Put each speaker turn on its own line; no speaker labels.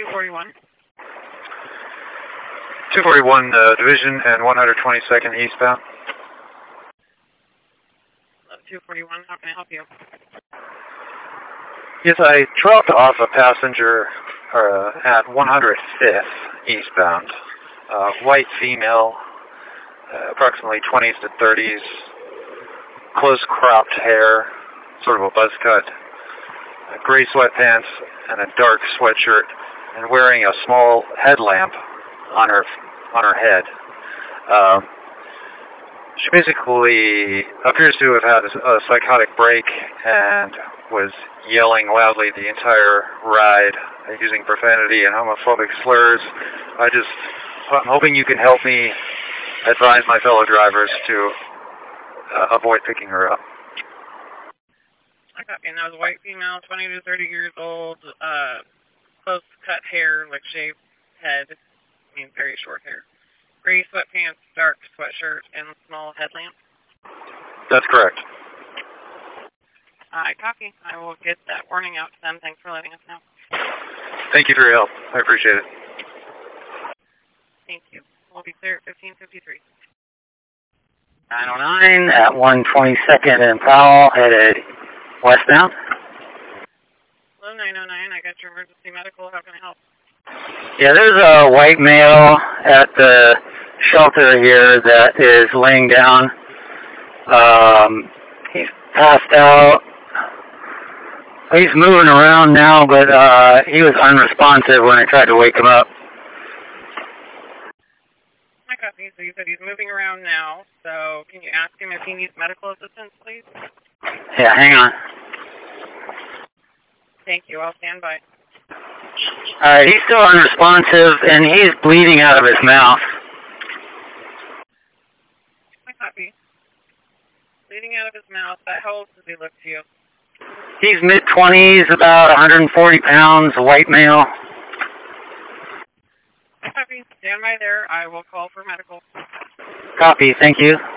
241.
241 Division and 122nd eastbound.
241, how can I help you?
Yes, I dropped off a passenger at 105th eastbound. White female, approximately 20s to 30s, close cropped hair, sort of a buzz cut, gray sweatpants and a dark sweatshirt, and wearing a small headlamp on her head. She basically appears to have had a psychotic break and was yelling loudly the entire ride, using profanity and homophobic slurs. I'm hoping you can help me advise my fellow drivers to avoid picking her up.
I copy. And that was a white female, 20 to 30 years old, close cut hair, like shaved head, very short hair. Gray sweatpants, dark sweatshirt, and small headlamp.
That's correct.
I copy. I will get that warning out to them. Thanks for letting us know.
Thank you for your help. I appreciate it.
Thank you. We'll be clear at 1553.
909 at 122nd and Powell, headed westbound.
Hello, 909. I got your emergency medical. How can I help?
Yeah, there's a white male at the shelter here that is laying down. He's passed out. He's moving around now, but he was unresponsive when I tried to wake him up.
I copy. So you said he's moving around now. So can you ask him if he needs medical assistance, please?
Yeah, hang on.
Thank you. I'll stand by.
Alright, he's still unresponsive, and he's bleeding out of his mouth.
I copy. Bleeding out of his mouth. How old does he look to you?
He's mid-20s, about 140 pounds, a white male.
I copy. Stand by there. I will call for medical.
Copy, thank you.